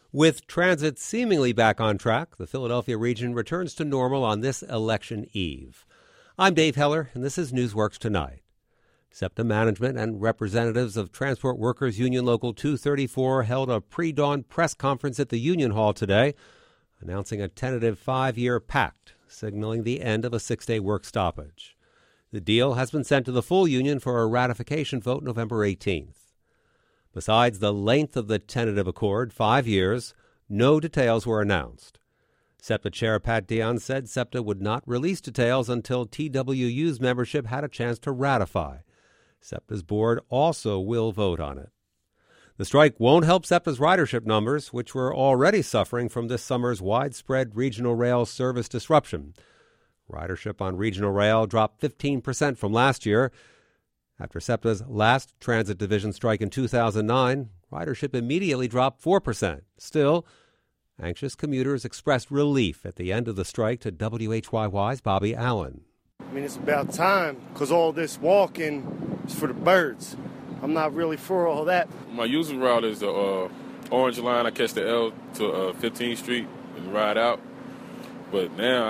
With transit seemingly back on track, the Philadelphia region returns to normal on this election eve. I'm Dave Heller, and this is Newsworks Tonight. SEPTA management and representatives of Transport Workers Union Local 234 held a pre-dawn press conference at the Union Hall today, announcing a tentative 5-year pact, signaling the end of a 6-day work stoppage. The deal has been sent to the full union for a ratification vote November 18th. Besides the length of the tentative accord, 5 years, no details were announced. SEPTA Chair Pat Dion said SEPTA would not release details until TWU's membership had a chance to ratify. SEPTA's board also will vote on it. The strike won't help SEPTA's ridership numbers, which were already suffering from this summer's widespread regional rail service disruption. Ridership on regional rail dropped 15% from last year. After SEPTA's last transit division strike in 2009, ridership immediately dropped 4%. Still, anxious commuters expressed relief at the end of the strike to WHYY's Bobby Allen. I mean, it's about time, because all this walking is for the birds. I'm not really for all that. My usual route is the Orange Line. I catch the L to 15th Street and ride out. But now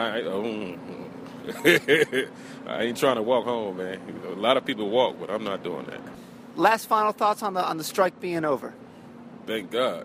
I ain't trying to walk home, man. A lot of people walk, but I'm not doing that. Last final thoughts on the strike being over. Thank God.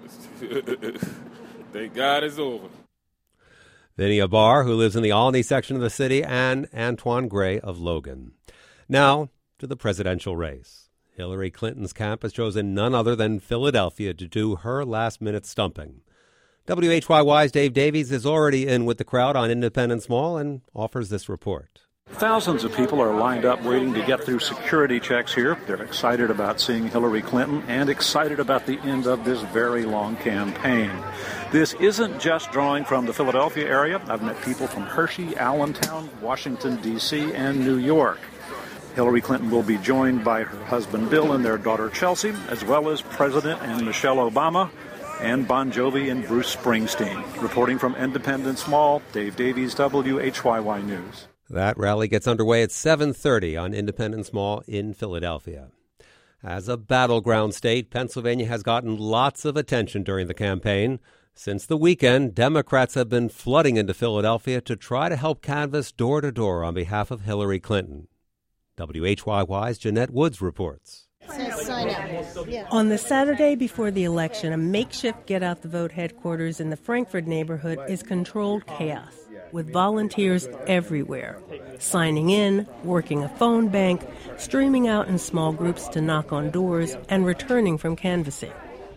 Thank God it's over. Vinny Abar, who lives in the Albany section of the city, and Antoine Gray of Logan. Now to the presidential race. Hillary Clinton's camp has chosen none other than Philadelphia to do her last-minute stumping. WHYY's Dave Davies is already in with the crowd on Independence Mall and offers this report. Thousands of people are lined up waiting to get through security checks here. They're excited about seeing Hillary Clinton and excited about the end of this very long campaign. This isn't just drawing from the Philadelphia area. I've met people from Hershey, Allentown, Washington, D.C., and New York. Hillary Clinton will be joined by her husband Bill and their daughter Chelsea, as well as President and Michelle Obama, and Bon Jovi and Bruce Springsteen. Reporting from Independence Mall, Dave Davies, WHYY News. That rally gets underway at 7:30 on Independence Mall in Philadelphia. As a battleground state, Pennsylvania has gotten lots of attention during the campaign. Since the weekend, Democrats have been flooding into Philadelphia to try to help canvass door-to-door on behalf of Hillary Clinton. WHYY's Jeanette Woods reports. On the Saturday before the election, a makeshift get-out-the-vote headquarters in the Frankford neighborhood is controlled chaos, with volunteers everywhere, signing in, working a phone bank, streaming out in small groups to knock on doors, and returning from canvassing.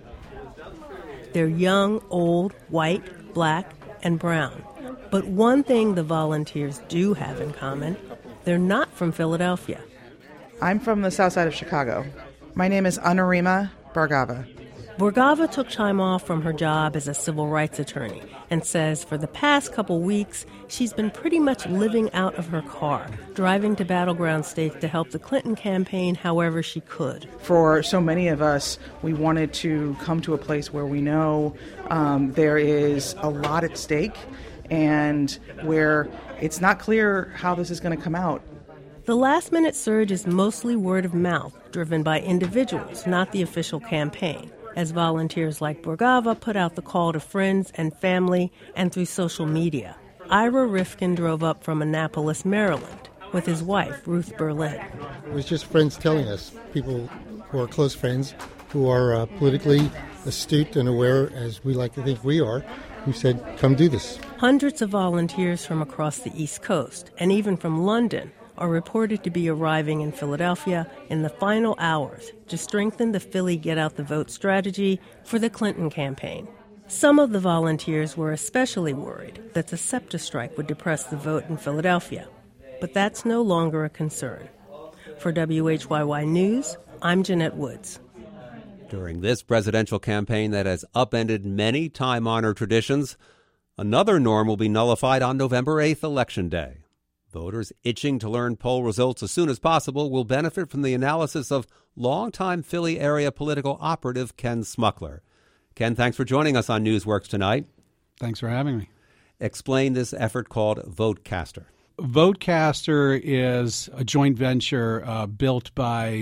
They're young, old, white, black, and brown. But one thing the volunteers do have in common, they're not from Philadelphia. I'm from the south side of Chicago. My name is Anurima Bhargava. Bhargava took time off from her job as a civil rights attorney and says for the past couple weeks, she's been pretty much living out of her car, driving to battleground states to help the Clinton campaign however she could. For so many of us, we wanted to come to a place where we know there is a lot at stake and where it's not clear how this is going to come out. The last-minute surge is mostly word of mouth, driven by individuals, not the official campaign, as volunteers like Bhargava put out the call to friends and family and through social media. Ira Rifkin drove up from Annapolis, Maryland, with his wife, Ruth Berlin. It was just friends telling us, people who are close friends, who are politically astute and aware, as we like to think we are, who said, come do this. Hundreds of volunteers from across the East Coast, and even from London, are reported to be arriving in Philadelphia in the final hours to strengthen the Philly get-out-the-vote strategy for the Clinton campaign. Some of the volunteers were especially worried that the SEPTA strike would depress the vote in Philadelphia, but that's no longer a concern. For WHYY News, I'm Jeanette Woods. During this presidential campaign that has upended many time-honored traditions, another norm will be nullified on November 8th, Election Day. Voters itching to learn poll results as soon as possible will benefit from the analysis of longtime Philly area political operative Ken Smuckler. Ken, thanks for joining us on Newsworks tonight. Thanks for having me. Explain this effort called Votecaster. Votecaster is a joint venture built by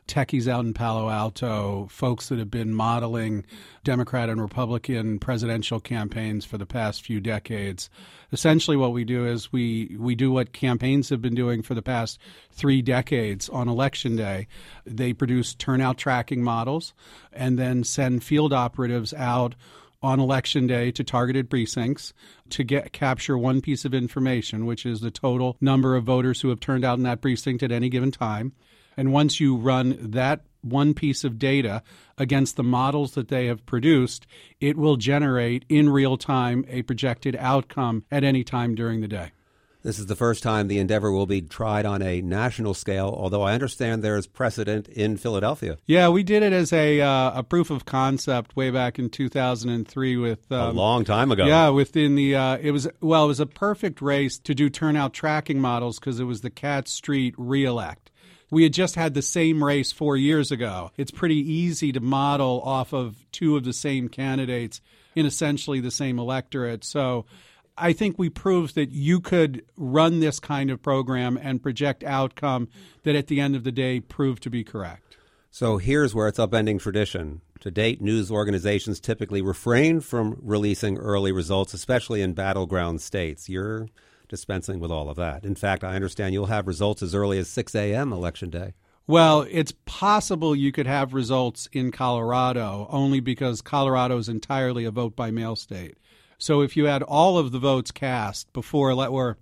techies out in Palo Alto, folks that have been modeling Democrat and Republican presidential campaigns for the past few decades. Essentially what we do is we do what campaigns have been doing for the past 3 decades on Election Day. They produce turnout tracking models and then send field operatives out on Election Day to targeted precincts to capture one piece of information, which is the total number of voters who have turned out in that precinct at any given time. And once you run that one piece of data against the models that they have produced, it will generate in real time a projected outcome at any time during the day. This is the first time the endeavor will be tried on a national scale, although I understand there's precedent in Philadelphia. Yeah, we did it as a proof of concept way back in 2003 with a long time ago. Yeah, within the it was a perfect race to do turnout tracking models because it was the Cat Street re-elect. We had just had the same race 4 years ago. It's pretty easy to model off of 2 of the same candidates in essentially the same electorate. So I think we proved that you could run this kind of program and project outcome that at the end of the day proved to be correct. So here's where it's upending tradition. To date, news organizations typically refrain from releasing early results, especially in battleground states. You're dispensing with all of that. In fact, I understand you'll have results as early as 6 a.m. Election Day. Well, it's possible you could have results in Colorado, only because Colorado is entirely a vote-by-mail state. So if you had all of the votes cast before, or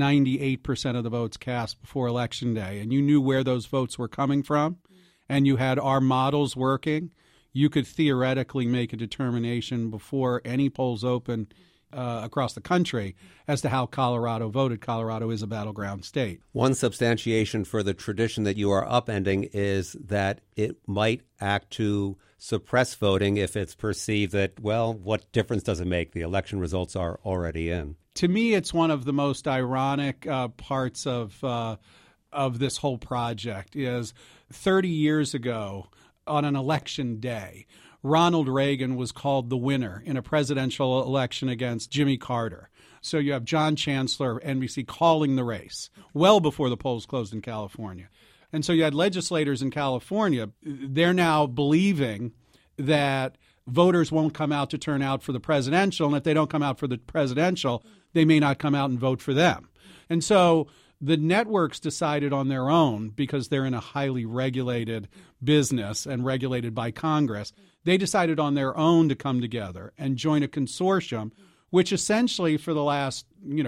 98% of the votes cast before Election Day, and you knew where those votes were coming from, and you had our models working, you could theoretically make a determination before any polls open across the country as to how Colorado voted. Colorado is a battleground state. One substantiation for the tradition that you are upending is that it might act to suppress voting if it's perceived that, well, what difference does it make? The election results are already in. To me, it's one of the most ironic parts of this whole project is 30 years ago on an election day, Ronald Reagan was called the winner in a presidential election against Jimmy Carter. So you have John Chancellor, NBC, calling the race well before the polls closed in California. And so you had legislators in California. They're now believing that voters won't come out to turn out for the presidential, and if they don't come out for the presidential, they may not come out and vote for them. And so the networks decided on their own, because they're in a highly regulated business and regulated by Congress, they decided on their own to come together and join a consortium, which essentially for the last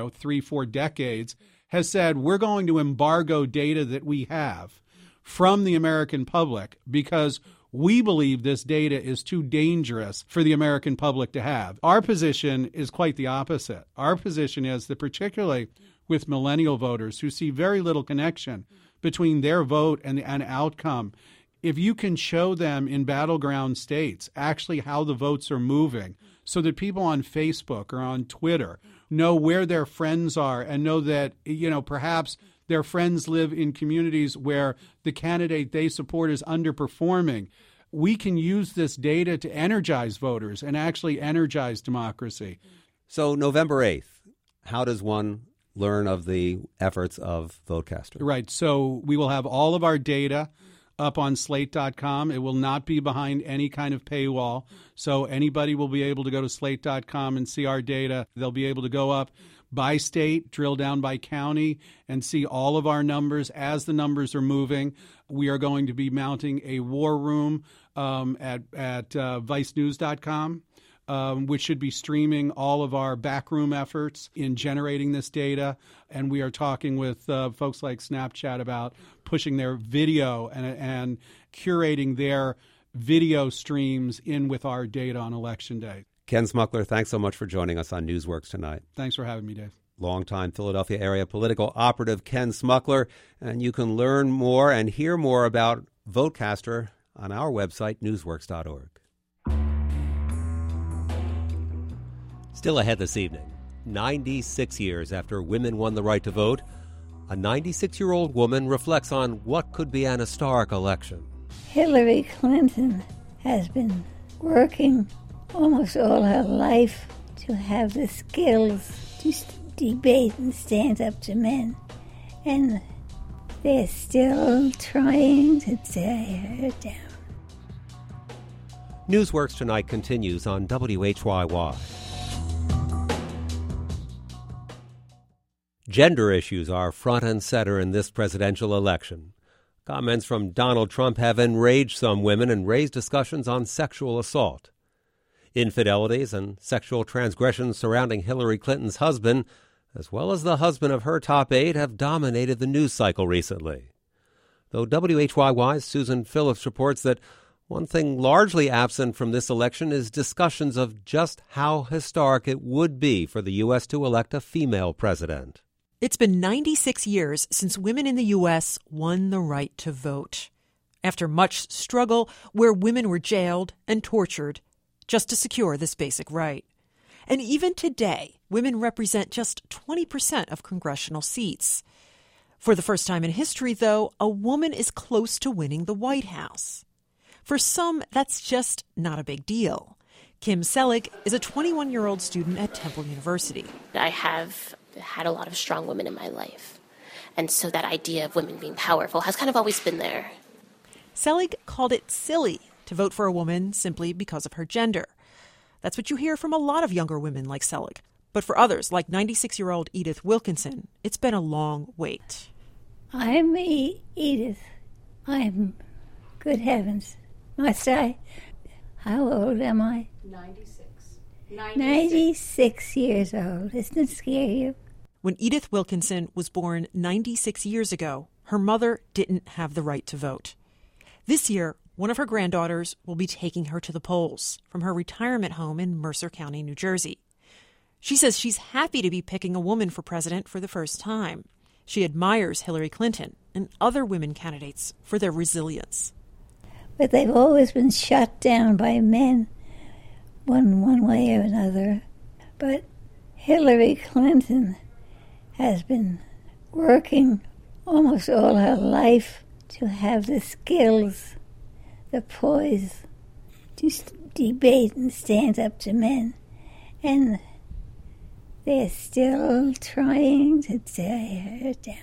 3-4 decades has said, we're going to embargo data that we have from the American public because we believe this data is too dangerous for the American public to have. Our position is quite the opposite. Our position is that particularly with millennial voters who see very little connection between their vote and an outcome, if you can show them in battleground states actually how the votes are moving so that people on Facebook or on Twitter know where their friends are and know that, perhaps their friends live in communities where the candidate they support is underperforming, we can use this data to energize voters and actually energize democracy. So November 8th, how does one learn of the efforts of Votecaster? Right. So we will have all of our data up on Slate.com. It will not be behind any kind of paywall. So anybody will be able to go to Slate.com and see our data. They'll be able to go up by state, drill down by county, and see all of our numbers as the numbers are moving. We are going to be mounting a war room at vicenews.com. Which should be streaming all of our backroom efforts in generating this data. And we are talking with folks like Snapchat about pushing their video and curating their video streams in with our data on Election Day. Ken Smuckler, thanks so much for joining us on Newsworks tonight. Thanks for having me, Dave. Longtime Philadelphia area political operative Ken Smuckler. And you can learn more and hear more about Votecaster on our website, newsworks.org. Still ahead this evening, 96 years after women won the right to vote, a 96-year-old woman reflects on what could be an historic election. Hillary Clinton has been working almost all her life to have the skills to debate and stand up to men. And they're still trying to tear her down. Newsworks Tonight continues on WHYY. Gender issues are front and center in this presidential election. Comments from Donald Trump have enraged some women and raised discussions on sexual assault. Infidelities and sexual transgressions surrounding Hillary Clinton's husband, as well as the husband of her top aide, have dominated the news cycle recently. Though WHYY's Susan Phillips reports that one thing largely absent from this election is discussions of just how historic it would be for the U.S. to elect a female president. It's been 96 years since women in the U.S. won the right to vote. After much struggle, where women were jailed and tortured just to secure this basic right. And even today, women represent just 20% of congressional seats. For the first time in history, though, a woman is close to winning the White House. For some, that's just not a big deal. Kim Selig is a 21-year-old student at Temple University. I have had a lot of strong women in my life. And so that idea of women being powerful has kind of always been there. Selig called it silly to vote for a woman simply because of her gender. That's what you hear from a lot of younger women like Selig. But for others, like 96-year-old Edith Wilkinson, it's been a long wait. I'm Edith. I'm, good heavens, must I? How old am I? 96. 96 years old. Doesn't it scare you? When Edith Wilkinson was born 96 years ago, her mother didn't have the right to vote. This year, one of her granddaughters will be taking her to the polls from her retirement home in Mercer County, New Jersey. She says she's happy to be picking a woman for president for the first time. She admires Hillary Clinton and other women candidates for their resilience. But they've always been shut down by men, one way or another. But Hillary Clinton has been working almost all her life to have the skills, the poise to debate and stand up to men. And they're still trying to tear her down.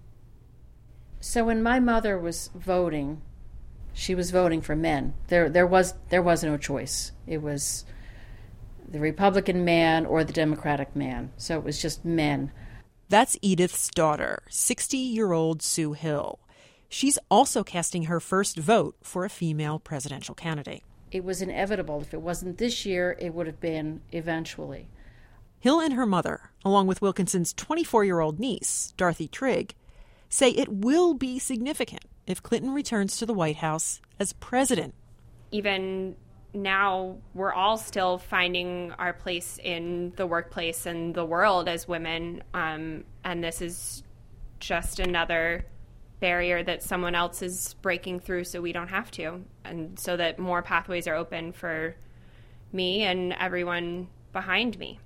So when my mother was voting, she was voting for men. There was no choice. It was the Republican man or the Democratic man. So it was just men. That's Edith's daughter, 60-year-old Sue Hill. She's also casting her first vote for a female presidential candidate. It was inevitable. If it wasn't this year, it would have been eventually. Hill and her mother, along with Wilkinson's 24-year-old niece, Dorothy Trigg, say it will be significant if Clinton returns to the White House as president. Even now, we're all still finding our place in the workplace and the world as women, and this is just another barrier that someone else is breaking through so we don't have to, and so that more pathways are open for me and everyone behind me.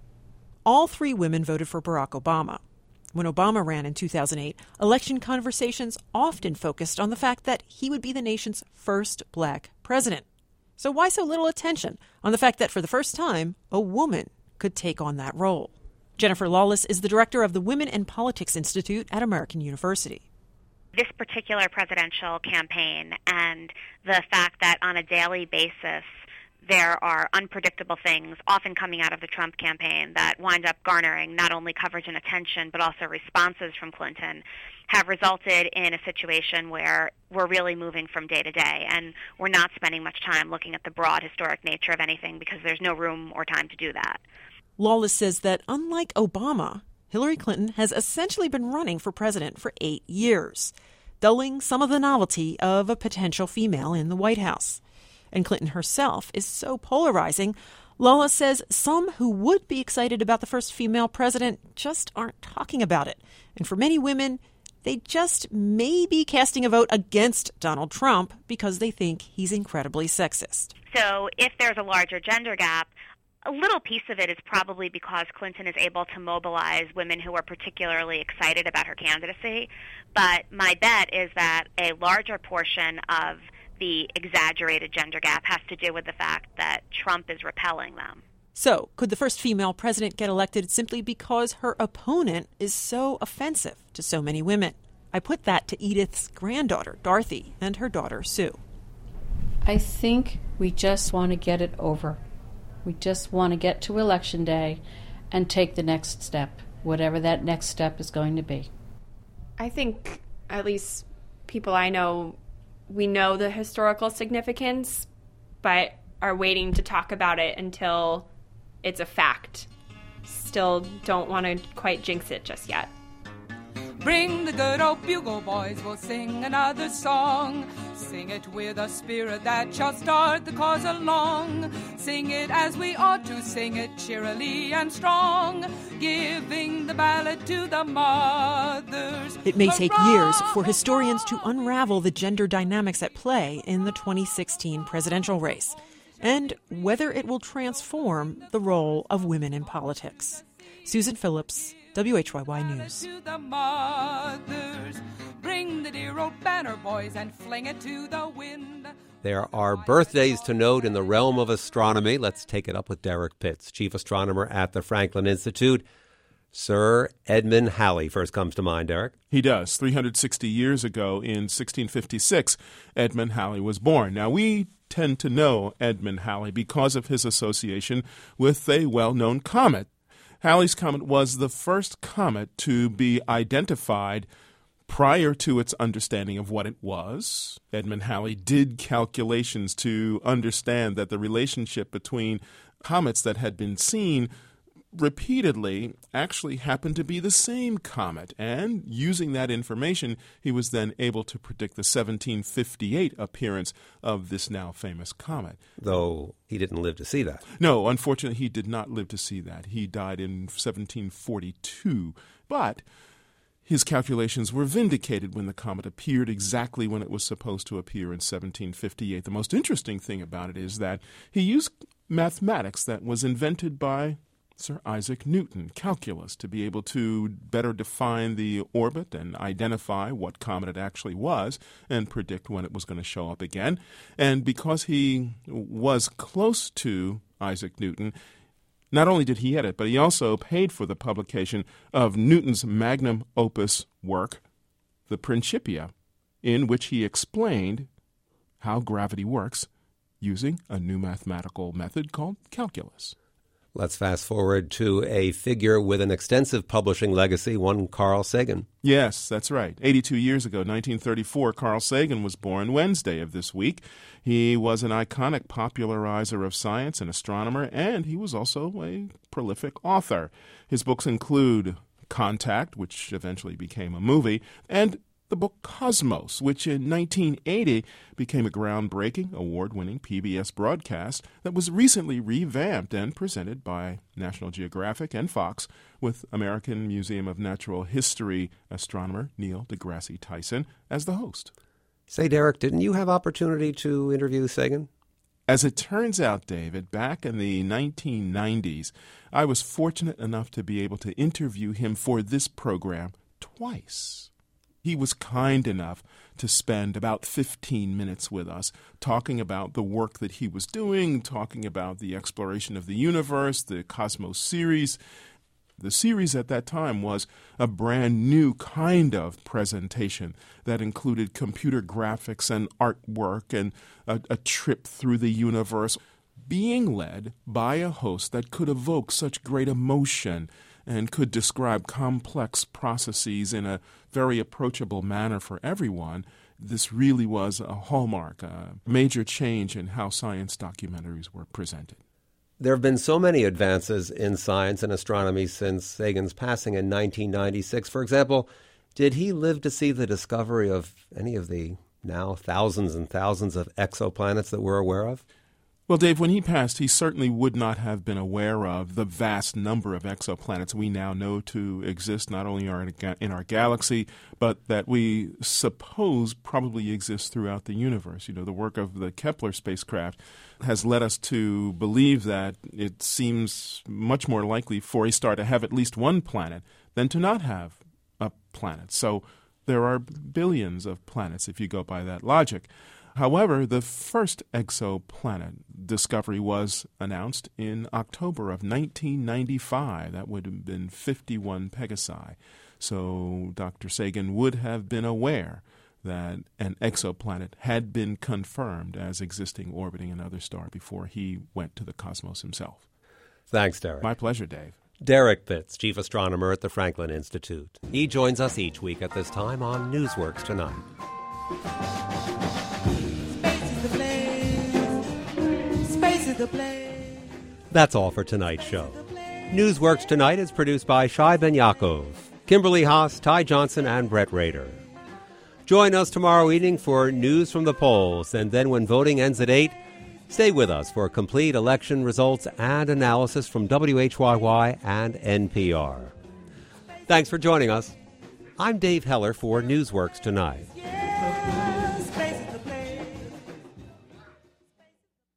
All three women voted for Barack Obama. When Obama ran in 2008, election conversations often focused on the fact that he would be the nation's first black president. So why so little attention on the fact that for the first time, a woman could take on that role? Jennifer Lawless is the director of the Women in Politics Institute at American University. This particular presidential campaign and the fact that on a daily basis there are unpredictable things often coming out of the Trump campaign that wind up garnering not only coverage and attention but also responses from Clinton have resulted in a situation where we're really moving from day to day, and we're not spending much time looking at the broad historic nature of anything because there's no room or time to do that. Lawless says that unlike Obama, Hillary Clinton has essentially been running for president for 8 years, dulling some of the novelty of a potential female in the White House. And Clinton herself is so polarizing, Lawless says some who would be excited about the first female president just aren't talking about it. And for many women, they just may be casting a vote against Donald Trump because they think he's incredibly sexist. So if there's a larger gender gap, a little piece of it is probably because Clinton is able to mobilize women who are particularly excited about her candidacy. But my bet is that a larger portion of the exaggerated gender gap has to do with the fact that Trump is repelling them. So, could the first female president get elected simply because her opponent is so offensive to so many women? I put that to Edith's granddaughter, Dorothy, and her daughter, Sue. I think we just want to get it over. We just want to get to Election Day and take the next step, whatever that next step is going to be. I think, at least people I know, we know the historical significance, but are waiting to talk about it until it's a fact. Still don't want to quite jinx it just yet. Bring the good old bugle boys, we'll sing another song. Sing it with a spirit that shall start the cause along. Sing it as we ought to sing it, cheerily and strong, giving the ballad to the mothers. It may take years for historians to unravel the gender dynamics at play in the 2016 presidential race, and whether it will transform the role of women in politics. Susan Phillips, WHYY News. Bring the dear old banner, boys, and fling it to the wind. There are birthdays to note in the realm of astronomy. Let's take it up with Derek Pitts, chief astronomer at the Franklin Institute. Sir Edmund Halley first comes to mind, Derek. He does. 360 years ago, in 1656, Edmund Halley was born. Now, we tend to know Edmund Halley because of his association with a well-known comet. Halley's Comet was the first comet to be identified prior to its understanding of what it was. Edmund Halley did calculations to understand that the relationship between comets that had been seen repeatedly actually happened to be the same comet. And using that information, he was then able to predict the 1758 appearance of this now famous comet. Though he didn't live to see that. No, unfortunately, he did not live to see that. He died in 1742. But his calculations were vindicated when the comet appeared exactly when it was supposed to appear in 1758. The most interesting thing about it is that he used mathematics that was invented by Sir Isaac Newton, calculus, to be able to better define the orbit and identify what comet it actually was and predict when it was going to show up again. And because he was close to Isaac Newton, not only did he edit, but he also paid for the publication of Newton's magnum opus work, the Principia, in which he explained how gravity works using a new mathematical method called calculus. Let's fast forward to a figure with an extensive publishing legacy, one Carl Sagan. Yes, that's right. 82 years ago, 1934, Carl Sagan was born Wednesday of this week. He was an iconic popularizer of science and astronomer, and he was also a prolific author. His books include Contact, which eventually became a movie, and the book Cosmos, which in 1980 became a groundbreaking, award-winning PBS broadcast that was recently revamped and presented by National Geographic and Fox with American Museum of Natural History astronomer Neil deGrasse Tyson as the host. Say, Derek, didn't you have opportunity to interview Sagan? As it turns out, David, back in the 1990s, I was fortunate enough to be able to interview him for this program twice. He was kind enough to spend about 15 minutes with us talking about the work that he was doing, talking about the exploration of the universe, the Cosmos series. The series at that time was a brand new kind of presentation that included computer graphics and artwork and a trip through the universe, being led by a host that could evoke such great emotion and could describe complex processes in a very approachable manner for everyone. This really was a hallmark, a major change in how science documentaries were presented. There have been so many advances in science and astronomy since Sagan's passing in 1996. For example, did he live to see the discovery of any of the now thousands and thousands of exoplanets that we're aware of? Well, Dave, when he passed, he certainly would not have been aware of the vast number of exoplanets we now know to exist, not only in our galaxy, but that we suppose probably exist throughout the universe. You know, the work of the Kepler spacecraft has led us to believe that it seems much more likely for a star to have at least one planet than to not have a planet. So there are billions of planets if you go by that logic. However, the first exoplanet discovery was announced in October of 1995. That would have been 51 Pegasi. So Dr. Sagan would have been aware that an exoplanet had been confirmed as existing orbiting another star before he went to the cosmos himself. Thanks, Derek. My pleasure, Dave. Derek Pitts, chief astronomer at the Franklin Institute. He joins us each week at this time on Newsworks Tonight. Space is the place. That's all for tonight's show. Newsworks Tonight is produced by Shai Ben Yaakov, Kimberly Haas, Ty Johnson, and Brett Rader. Join us tomorrow evening for News from the Polls, and then when voting ends at 8, stay with us for complete election results and analysis from WHYY and NPR. Thanks for joining us. I'm Dave Heller for Newsworks Tonight.